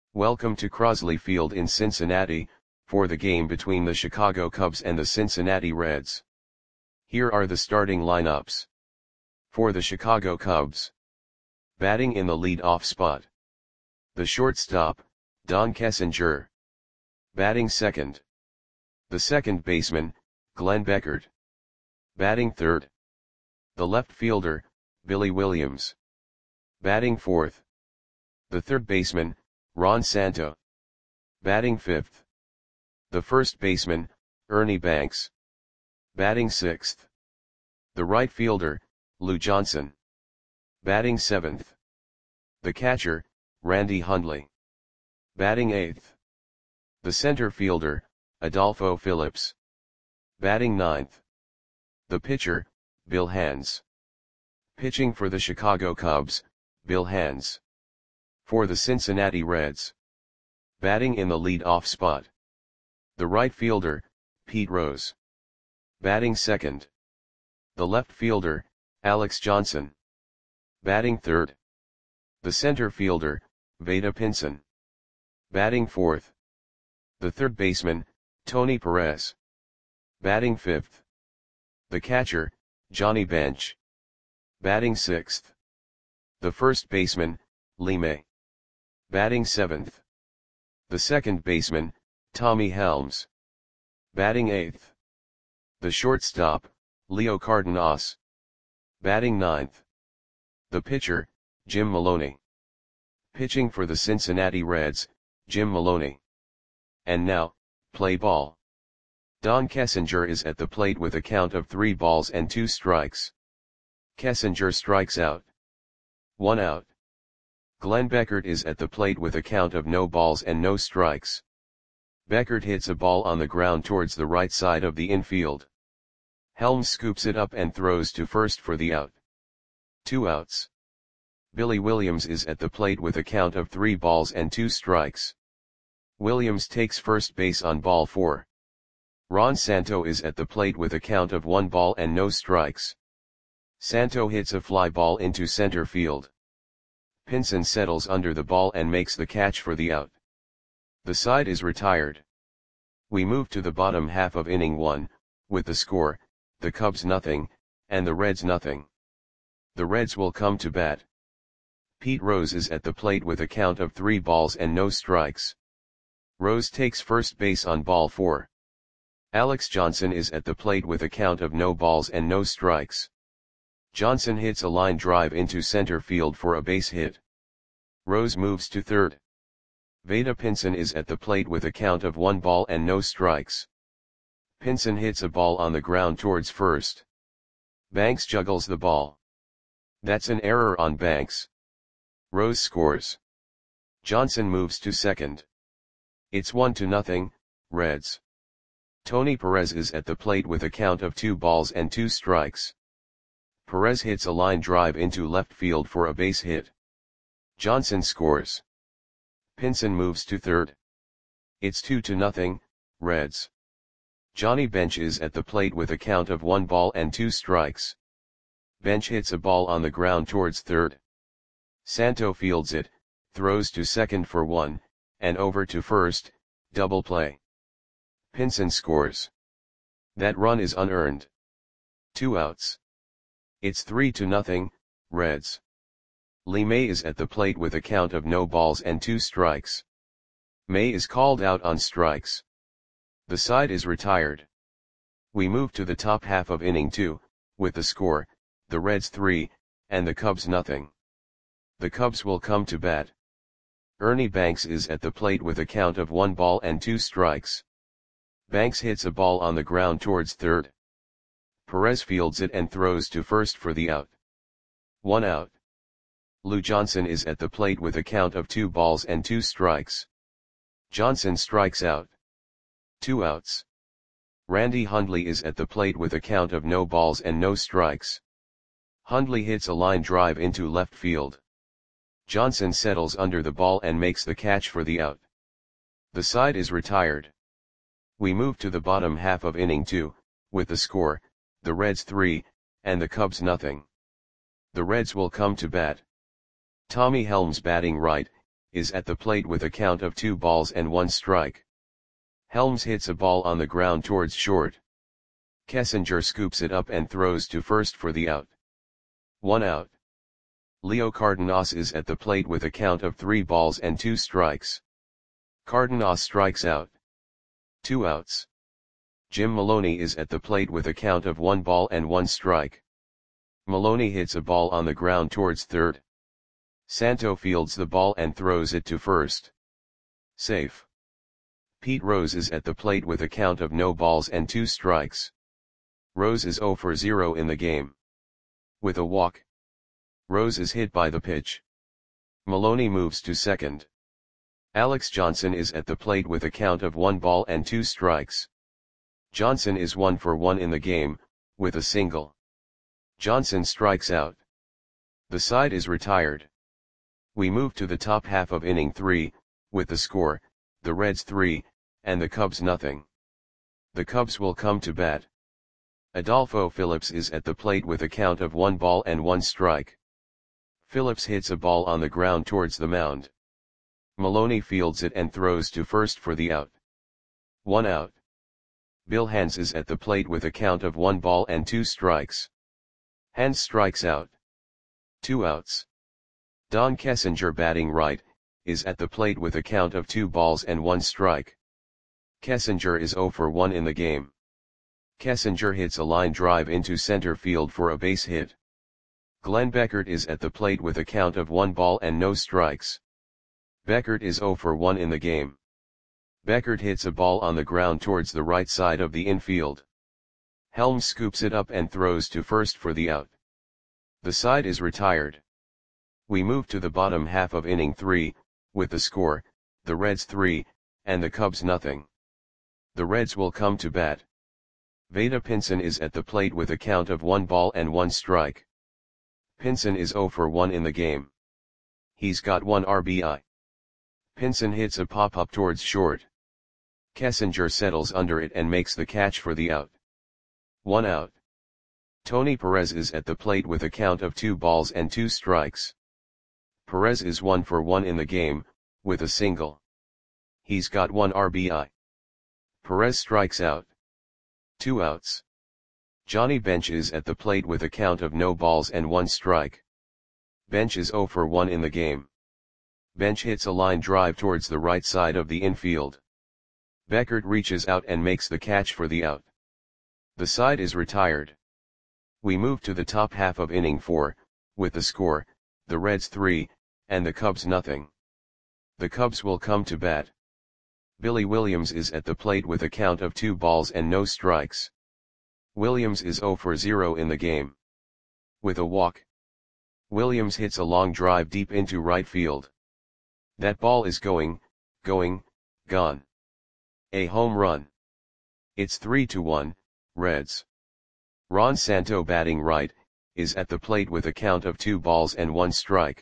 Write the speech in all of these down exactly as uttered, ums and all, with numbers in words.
Welcome to Crosley Field in Cincinnati, for the game between the Chicago Cubs and the Cincinnati Reds. Here are the starting lineups. For the Chicago Cubs. Batting in the lead-off spot. The shortstop, Don Kessinger. Batting second. The second baseman, Glenn Beckert. Batting third. The left fielder, Billy Williams. Batting fourth. The third baseman, Ron Santo. Batting fifth. The first baseman, Ernie Banks. Batting sixth. The right fielder, Lou Johnson. Batting seventh. The catcher, Randy Hundley. Batting eighth. The center fielder, Adolfo Phillips. Batting ninth. The pitcher, Bill Hands. Pitching for the Chicago Cubs, Bill Hands. For the Cincinnati Reds. Batting in the lead-off spot. The right fielder, Pete Rose. Batting second. The left fielder, Alex Johnson. Batting third. The center fielder, Vada Pinson. Batting fourth. The third baseman, Tony Perez. Batting fifth. The catcher, Johnny Bench. Batting sixth. The first baseman, Lee May. Batting seventh. The second baseman, Tommy Helms. Batting eighth. The shortstop, Leo Cardenas. Batting ninth. The pitcher, Jim Maloney. Pitching for the Cincinnati Reds, Jim Maloney. And now, play ball. Don Kessinger is at the plate with a count of three balls and two strikes. Kessinger strikes out. One out. Glenn Beckert is at the plate with a count of no balls and no strikes. Beckert hits a ball on the ground towards the right side of the infield. Helms scoops it up and throws to first for the out. Two outs. Billy Williams is at the plate with a count of three balls and two strikes. Williams takes first base on ball four. Ron Santo is at the plate with a count of one ball and no strikes. Santo hits a fly ball into center field. Pinson settles under the ball and makes the catch for the out. The side is retired. We move to the bottom half of inning one, with the score, the Cubs nothing, and the Reds nothing. The Reds will come to bat. Pete Rose is at the plate with a count of three balls and no strikes. Rose takes first base on ball four. Alex Johnson is at the plate with a count of no balls and no strikes. Johnson hits a line drive into center field for a base hit. Rose moves to third. Vada Pinson is at the plate with a count of one ball and no strikes. Pinson hits a ball on the ground towards first. Banks juggles the ball. That's an error on Banks. Rose scores. Johnson moves to second. It's one to nothing, Reds. Tony Perez is at the plate with a count of two balls and two strikes. Perez hits a line drive into left field for a base hit. Johnson scores. Pinson moves to third. It's two to nothing, Reds. Johnny Bench is at the plate with a count of one ball and two strikes. Bench hits a ball on the ground towards third. Santo fields it, throws to second for one, and over to first, double play. Pinson scores. That run is unearned. Two outs. It's three to nothing, Reds. Lee May is at the plate with a count of no balls and two strikes. May is called out on strikes. The side is retired. We move to the top half of inning two, with the score, the Reds three, and the Cubs nothing. The Cubs will come to bat. Ernie Banks is at the plate with a count of one ball and two strikes. Banks hits a ball on the ground towards third. Perez fields it and throws to first for the out. One out. Lou Johnson is at the plate with a count of two balls and two strikes. Johnson strikes out. Two outs. Randy Hundley is at the plate with a count of no balls and no strikes. Hundley hits a line drive into left field. Johnson settles under the ball and makes the catch for the out. The side is retired. We move to the bottom half of inning two, with the score, the Reds three, and the Cubs nothing. The Reds will come to bat. Tommy Helms batting right, is at the plate with a count of two balls and one strike. Helms hits a ball on the ground towards short. Kessinger scoops it up and throws to first for the out. One out. Leo Cardenas is at the plate with a count of three balls and two strikes. Cardenas strikes out. Two outs. Jim Maloney is at the plate with a count of one ball and one strike. Maloney hits a ball on the ground towards third. Santo fields the ball and throws it to first. Safe. Pete Rose is at the plate with a count of no balls and two strikes. Rose is zero for zero in the game. With a walk. Rose is hit by the pitch. Maloney moves to second. Alex Johnson is at the plate with a count of one ball and two strikes. Johnson is one for one in the game, with a single. Johnson strikes out. The side is retired. We move to the top half of inning three, with the score, the Reds three, and the Cubs nothing. The Cubs will come to bat. Adolfo Phillips is at the plate with a count of one ball and one strike. Phillips hits a ball on the ground towards the mound. Maloney fields it and throws to first for the out. One out. Bill Hands is at the plate with a count of one ball and two strikes. Hands strikes out. Two outs. Don Kessinger, batting right, is at the plate with a count of two balls and one strike. Kessinger is zero for one in the game. Kessinger hits a line drive into center field for a base hit. Glenn Beckert is at the plate with a count of one ball and no strikes. Beckert is zero for one in the game. Beckert hits a ball on the ground towards the right side of the infield. Helms scoops it up and throws to first for the out. The side is retired. We move to the bottom half of inning three, with the score, the Reds three, and the Cubs nothing. The Reds will come to bat. Vada Pinson is at the plate with a count of one ball and one strike. Pinson is zero for one in the game. He's got one R B I. Pinson hits a pop-up towards short. Kessinger settles under it and makes the catch for the out. One out. Tony Perez is at the plate with a count of two balls and two strikes. Perez is one for one in the game, with a single. He's got one R B I. Perez strikes out. Two outs. Johnny Bench is at the plate with a count of no balls and one strike. Bench is zero for one in the game. Bench hits a line drive towards the right side of the infield. Beckert reaches out and makes the catch for the out. The side is retired. We move to the top half of inning four, with the score, the Reds three, and the Cubs nothing. The Cubs will come to bat. Billy Williams is at the plate with a count of two balls and no strikes. Williams is zero for zero in the game. With a walk. Williams hits a long drive deep into right field. That ball is going, going, gone. A home run. It's three to one, Reds. Ron Santo, batting right, is at the plate with a count of two balls and one strike.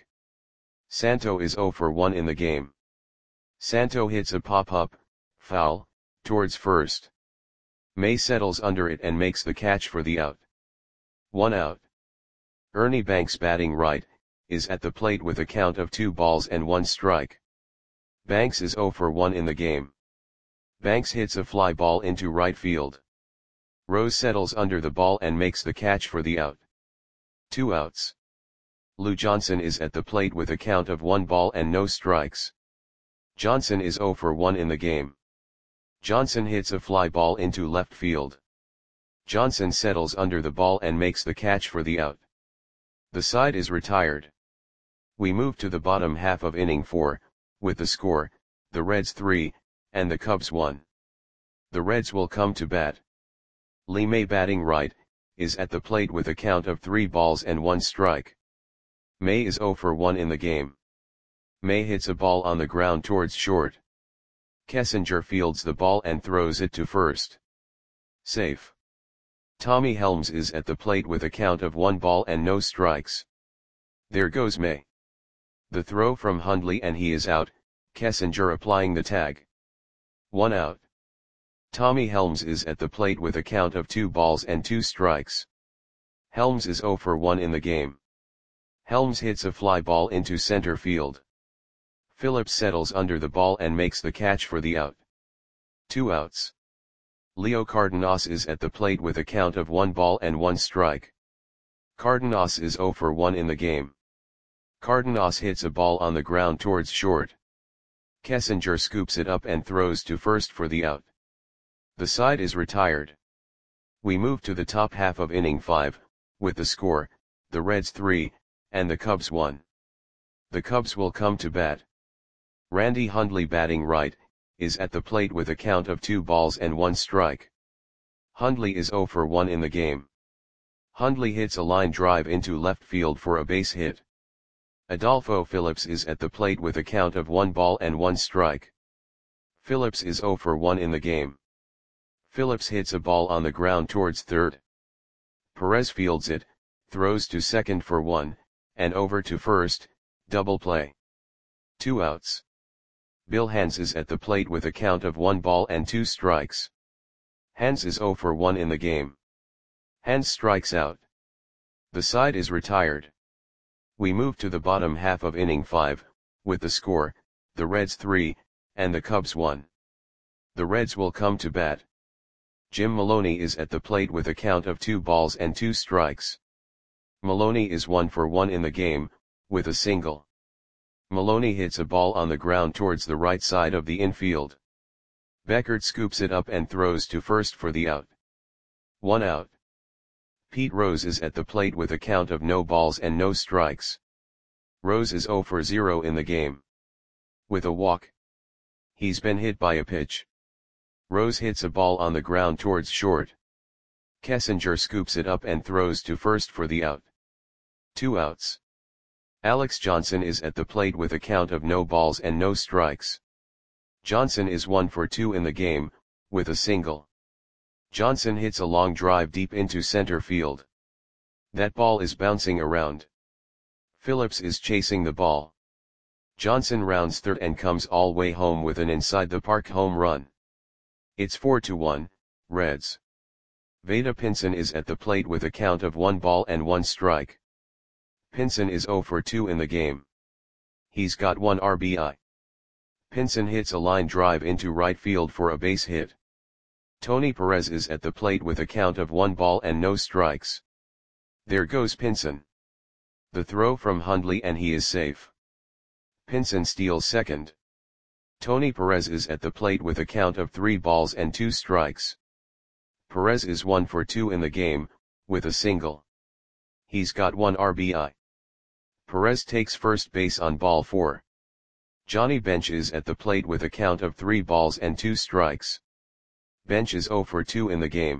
Santo is zero for one in the game. Santo hits a pop-up, foul, towards first. May settles under it and makes the catch for the out. One out. Ernie Banks, batting right, is at the plate with a count of two balls and one strike. Banks is zero for one in the game. Banks hits a fly ball into right field. Rose settles under the ball and makes the catch for the out. Two outs. Lou Johnson is at the plate with a count of one ball and no strikes. Johnson is zero for one in the game. Johnson hits a fly ball into left field. Johnson settles under the ball and makes the catch for the out. The side is retired. We move to the bottom half of inning four, with the score, the Reds three, and the Cubs one. The Reds will come to bat. Lee May, batting right, is at the plate with a count of three balls and one strike. May is zero for one in the game. May hits a ball on the ground towards short. Kessinger fields the ball and throws it to first. Safe. Tommy Helms is at the plate with a count of one ball and no strikes. There goes May. The throw from Hundley and he is out, Kessinger applying the tag. One out. Tommy Helms is at the plate with a count of two balls and two strikes. Helms is zero for one in the game. Helms hits a fly ball into center field. Phillips settles under the ball and makes the catch for the out. Two outs. Leo Cardenas is at the plate with a count of one ball and one strike. Cardenas is zero for one in the game. Cardenas hits a ball on the ground towards short. Kessinger scoops it up and throws to first for the out. The side is retired. We move to the top half of inning five, with the score, the Reds three, and the Cubs one. The Cubs will come to bat. Randy Hundley, batting right, is at the plate with a count of two balls and one strike. Hundley is zero for one in the game. Hundley hits a line drive into left field for a base hit. Adolfo Phillips is at the plate with a count of one ball and one strike. Phillips is zero for one in the game. Phillips hits a ball on the ground towards third. Perez fields it, throws to second for one, and over to first, double play. Two outs. Bill Hands is at the plate with a count of one ball and two strikes. Hands is zero for one in the game. Hands strikes out. The side is retired. We move to the bottom half of inning five, with the score, the Reds three, and the Cubs one. The Reds will come to bat. Jim Maloney is at the plate with a count of two balls and two strikes. Maloney is one for one in the game, with a single. Maloney hits a ball on the ground towards the right side of the infield. Beckert scoops it up and throws to first for the out. One out. Pete Rose is at the plate with a count of no balls and no strikes. Rose is zero for zero in the game. With a walk. He's been hit by a pitch. Rose hits a ball on the ground towards short. Kessinger scoops it up and throws to first for the out. Two outs. Alex Johnson is at the plate with a count of no balls and no strikes. Johnson is one for two in the game, with a single. Johnson hits a long drive deep into center field. That ball is bouncing around. Phillips is chasing the ball. Johnson rounds third and comes all way home with an inside the park home run. It's four to one, Reds. Vada Pinson is at the plate with a count of one ball and one strike. Pinson is zero for two in the game. He's got one R B I. Pinson hits a line drive into right field for a base hit. Tony Perez is at the plate with a count of one ball and no strikes. There goes Pinson. The throw from Hundley and he is safe. Pinson steals second. Tony Perez is at the plate with a count of three balls and two strikes. Perez is one for two in the game, with a single. He's got one R B I. Perez takes first base on ball four. Johnny Bench is at the plate with a count of three balls and two strikes. Bench is zero for two in the game.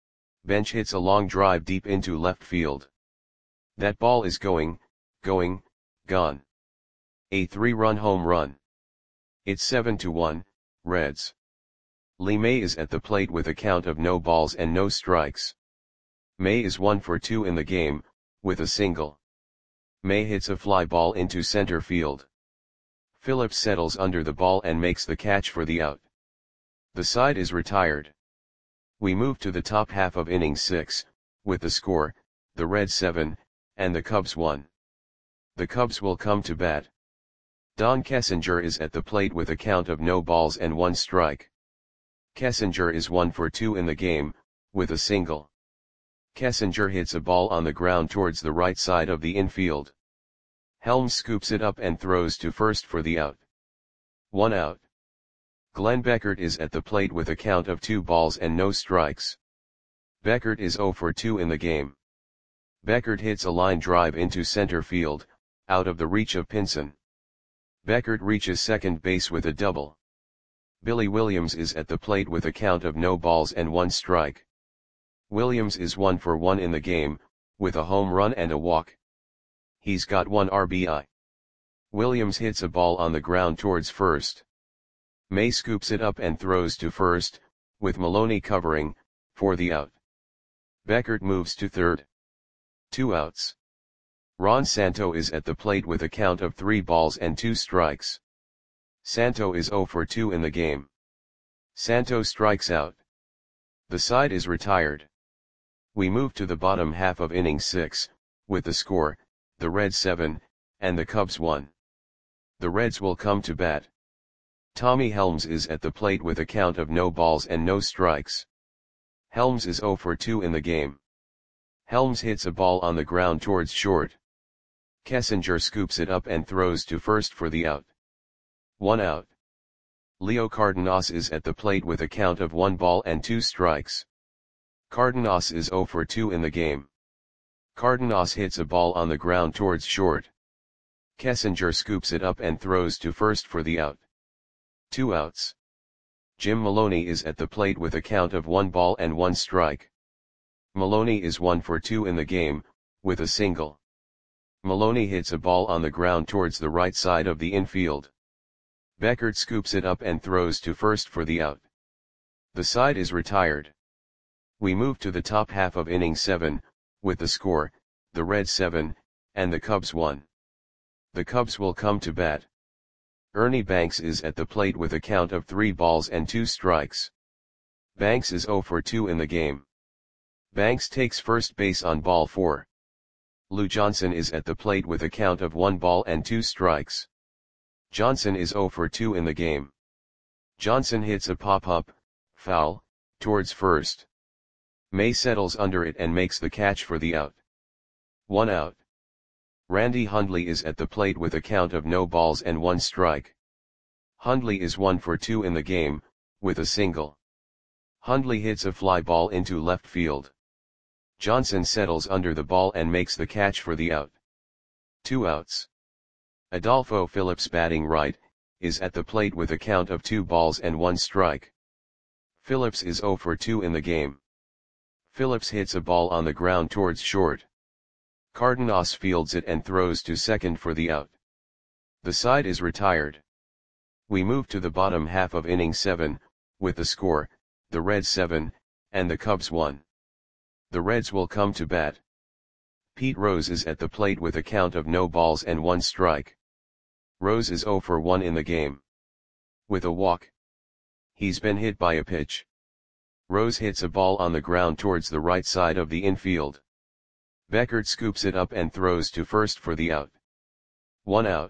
Bench hits a long drive deep into left field. That ball is going, going, gone. A three-run home run. It's seven to one, Reds. Lee May is at the plate with a count of no balls and no strikes. May is one for two in the game, with a single. May hits a fly ball into center field. Phillips settles under the ball and makes the catch for the out. The side is retired. We move to the top half of inning six, with the score, the Reds seven, and the Cubs one. The Cubs will come to bat. Don Kessinger is at the plate with a count of no balls and one strike. Kessinger is one for two in the game, with a single. Kessinger hits a ball on the ground towards the right side of the infield. Helms scoops it up and throws to first for the out. One out. Glenn Beckert is at the plate with a count of two balls and no strikes. Beckert is zero for two in the game. Beckert hits a line drive into center field, out of the reach of Pinson. Beckert reaches second base with a double. Billy Williams is at the plate with a count of no balls and one strike. Williams is one for one in the game, with a home run and a walk. He's got one R B I. Williams hits a ball on the ground towards first. May scoops it up and throws to first, with Maloney covering, for the out. Beckert moves to third. Two outs. Ron Santo is at the plate with a count of three balls and two strikes. Santo is zero for two in the game. Santo strikes out. The side is retired. We move to the bottom half of inning six, with the score, the Reds seven, and the Cubs one. The Reds will come to bat. Tommy Helms is at the plate with a count of no balls and no strikes. Helms is oh for two in the game. Helms hits a ball on the ground towards short. Kessinger scoops it up and throws to first for the out. One out. Leo Cardenas is at the plate with a count of one ball and two strikes. Cardenas is oh for two in the game. Cardenas hits a ball on the ground towards short. Kessinger scoops it up and throws to first for the out. Two outs. Jim Maloney is at the plate with a count of one ball and one strike. Maloney is one for two in the game, with a single. Maloney hits a ball on the ground towards the right side of the infield. Beckert scoops it up and throws to first for the out. The side is retired. We move to the top half of inning seven, with the score, the Reds seven, and the Cubs one. The Cubs will come to bat. Ernie Banks is at the plate with a count of three balls and two strikes. Banks is oh for two in the game. Banks takes first base on ball four. Lou Johnson is at the plate with a count of one ball and two strikes. Johnson is oh for two in the game. Johnson hits a pop-up, foul, towards first. May settles under it and makes the catch for the out. One out. Randy Hundley is at the plate with a count of no balls and one strike. Hundley is one for two in the game, with a single. Hundley hits a fly ball into left field. Johnson settles under the ball and makes the catch for the out. Two outs. Adolfo Phillips, batting right, is at the plate with a count of two balls and one strike. Phillips is oh for two in the game. Phillips hits a ball on the ground towards short. Cardenas fields it and throws to second for the out. The side is retired. We move to the bottom half of inning seven, with the score, the Reds seven, and the Cubs one. The Reds will come to bat. Pete Rose is at the plate with a count of no balls and one strike. Rose is oh for one in the game. With a walk. He's been hit by a pitch. Rose hits a ball on the ground towards the right side of the infield. Beckert scoops it up and throws to first for the out. One out.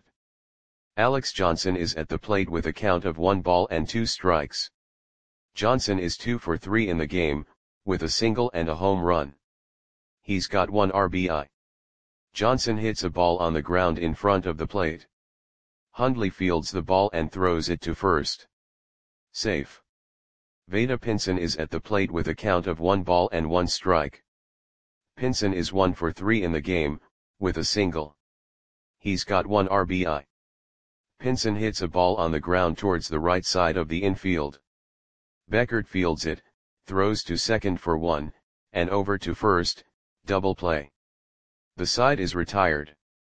Alex Johnson is at the plate with a count of one ball and two strikes. Johnson is two for three in the game, with a single and a home run. He's got one R B I. Johnson hits a ball on the ground in front of the plate. Hundley fields the ball and throws it to first. Safe. Vada Pinson is at the plate with a count of one ball and one strike. Pinson is one for three in the game, with a single. He's got one R B I. Pinson hits a ball on the ground towards the right side of the infield. Beckert fields it, throws to second for one, and over to first, double play. The side is retired.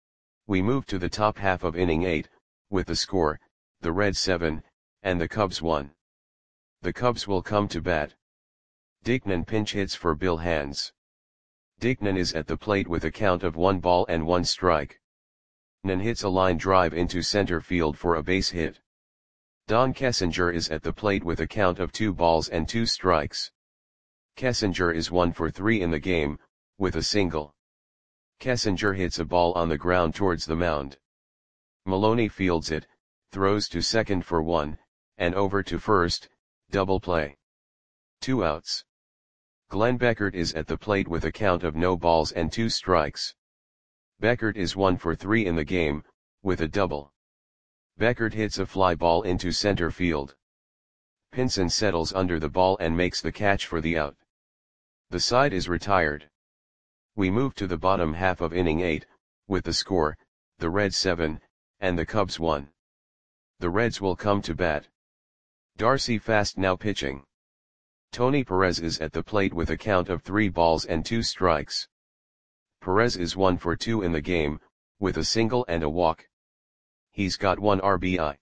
We move to the top half of inning eight, with the score, the Reds seven, and the Cubs one. The Cubs will come to bat. Dickman pinch hits for Bill Hands. Dickman is at the plate with a count of one ball and one strike. Nan hits a line drive into center field for a base hit. Don Kessinger is at the plate with a count of two balls and two strikes. Kessinger is one for three in the game, with a single. Kessinger hits a ball on the ground towards the mound. Maloney fields it, throws to second for one, and over to first, double play. Two outs. Glenn Beckert is at the plate with a count of no balls and two strikes. Beckert is one for three in the game, with a double. Beckert hits a fly ball into center field. Pinson settles under the ball and makes the catch for the out. The side is retired. We move to the bottom half of inning eight, with the score, the Reds seven, and the Cubs one. The Reds will come to bat. Darcy Fast now pitching. Tony Perez is at the plate with a count of three balls and two strikes. Perez is one for two in the game, with a single and a walk. He's got one R B I.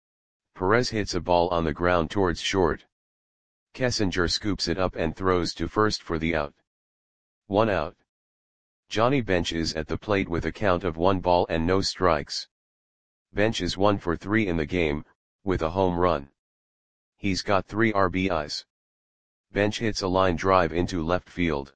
Perez hits a ball on the ground towards short. Kessinger scoops it up and throws to first for the out. One out. Johnny Bench is at the plate with a count of one ball and no strikes. Bench is one for three in the game, with a home run. He's got three R B Is. Bench hits a line drive into left field.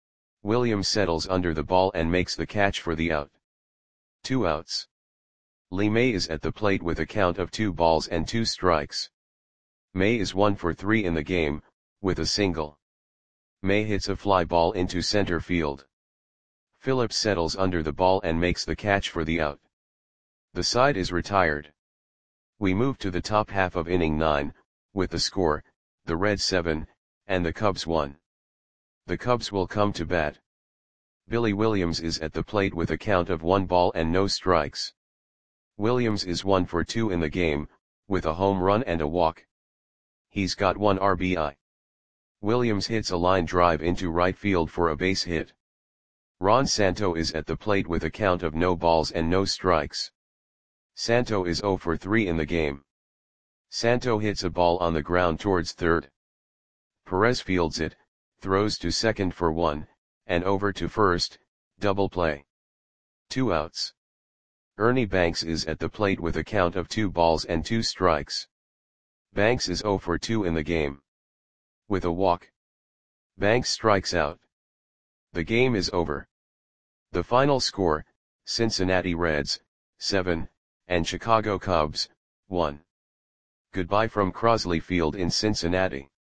Williams settles under the ball and makes the catch for the out. Two outs. Lee May is at the plate with a count of two balls and two strikes. May is one for three in the game, with a single. May hits a fly ball into center field. Phillips settles under the ball and makes the catch for the out. The side is retired. We move to the top half of inning nine, with the score, the Reds seven, and the Cubs one. The Cubs will come to bat. Billy Williams is at the plate with a count of one ball and no strikes. Williams is one for two in the game, with a home run and a walk. He's got one R B I. Williams hits a line drive into right field for a base hit. Ron Santo is at the plate with a count of no balls and no strikes. Santo is zero for three in the game. Santo hits a ball on the ground towards third. Perez fields it, throws to second for one, and over to first, double play. Two outs. Ernie Banks is at the plate with a count of two balls and two strikes. Banks is zero for two in the game. With a walk. Banks strikes out. The game is over. The final score, Cincinnati Reds, seven, and Chicago Cubs, one. Goodbye from Crosley Field in Cincinnati.